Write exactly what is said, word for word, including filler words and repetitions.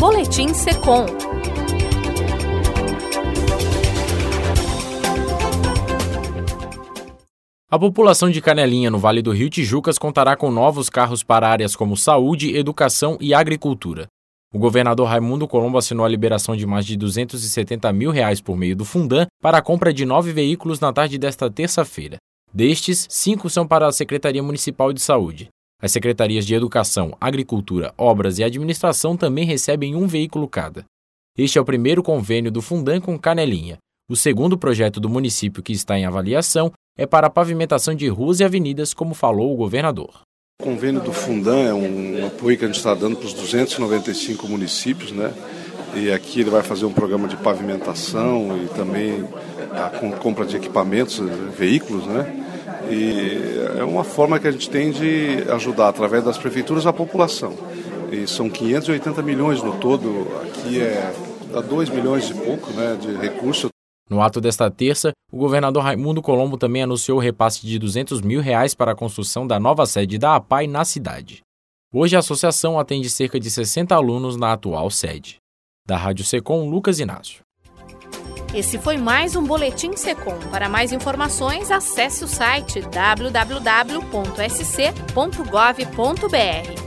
Boletim Secom. A população de Canelinha, no Vale do Rio Tijucas, contará com novos carros para áreas como saúde, educação e agricultura. O governador Raimundo Colombo assinou a liberação de mais de duzentos e setenta mil reais por meio do Fundan para a compra de nove veículos na tarde desta terça-feira. Destes, cinco são para a Secretaria Municipal de Saúde. As secretarias de Educação, Agricultura, Obras e Administração também recebem um veículo cada. Este é o primeiro convênio do Fundan com Canelinha. O segundo projeto do município que está em avaliação é para a pavimentação de ruas e avenidas, como falou o governador. O convênio do Fundan é um apoio que a gente está dando para os duzentos e noventa e cinco municípios, né? E aqui ele vai fazer um programa de pavimentação e também a compra de equipamentos, veículos, né? E é uma forma que a gente tem de ajudar através das prefeituras a população. E são quinhentos e oitenta milhões no todo, aqui é dá dois milhões e pouco, né, de recursos. No ato desta terça, o governador Raimundo Colombo também anunciou o repasse de duzentos mil reais para a construção da nova sede da A P A I na cidade. Hoje a associação atende cerca de sessenta alunos na atual sede. Da Rádio Secom, Lucas Inácio. Esse foi mais um Boletim Secom. Para mais informações, acesse o site w w w ponto s c ponto gov ponto b r.